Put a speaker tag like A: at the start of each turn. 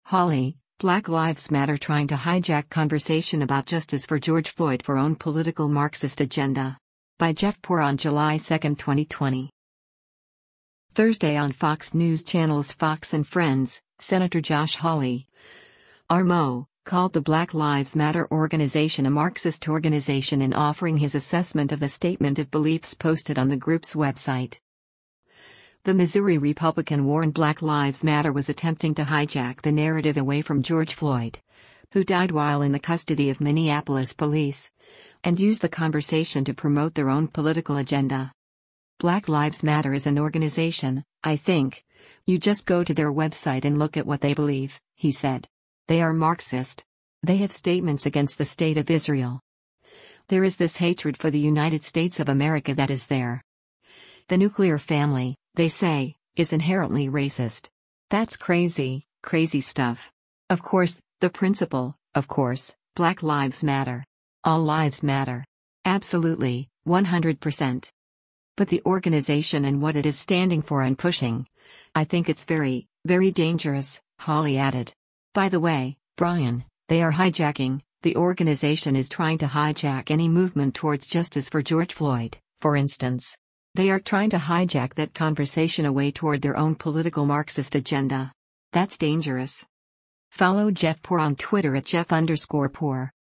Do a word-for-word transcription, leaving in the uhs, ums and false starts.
A: Holly, Black Lives Matter trying to hijack conversation about justice for George Floyd for own political Marxist agenda. By Jeff Poor on July second, twenty twenty. Thursday on Fox News Channel's Fox and Friends, Senator Josh Hawley, R M O, called the Black Lives Matter organization a Marxist organization in offering his assessment of the statement of beliefs posted on the group's website. The Missouri Republican warned Black Lives Matter was attempting to hijack the narrative away from George Floyd, who died while in the custody of Minneapolis police, and use the conversation to promote their own political agenda. Black Lives Matter is an organization, I think. You just go to their website and look at what they believe, he said. They are Marxist. They have statements against the state of Israel. There is this hatred for the United States of America that is there. The nuclear family, they say, is inherently racist. That's crazy, crazy stuff. Of course, the principle, of course, Black Lives Matter. All lives matter. Absolutely, one hundred percent. But the organization and what it is standing for and pushing, I think it's very, very dangerous, Hawley added. By the way, Brian, they are hijacking, the organization is trying to hijack any movement towards justice for George Floyd, for instance. They are trying to hijack that conversation away toward their own political Marxist agenda. That's dangerous. Follow Jeff Poor on Twitter at Jeff underscore Poor.